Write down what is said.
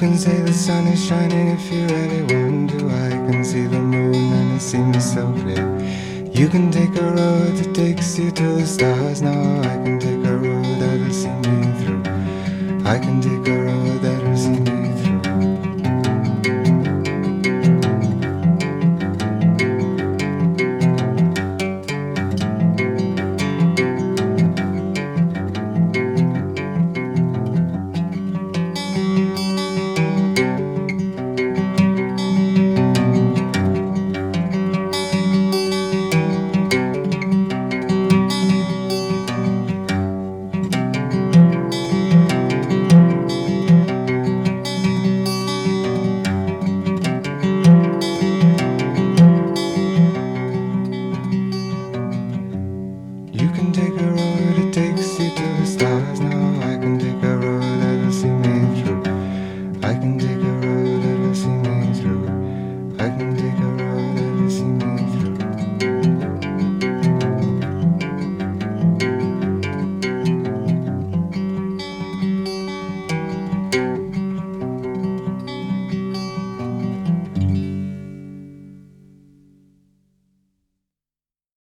can say the sun is shining if you really want to. I can see the moon and it seems so clear. You can take a road that takes you to the stars. Now I can take a road that'll see me through. I can take a road that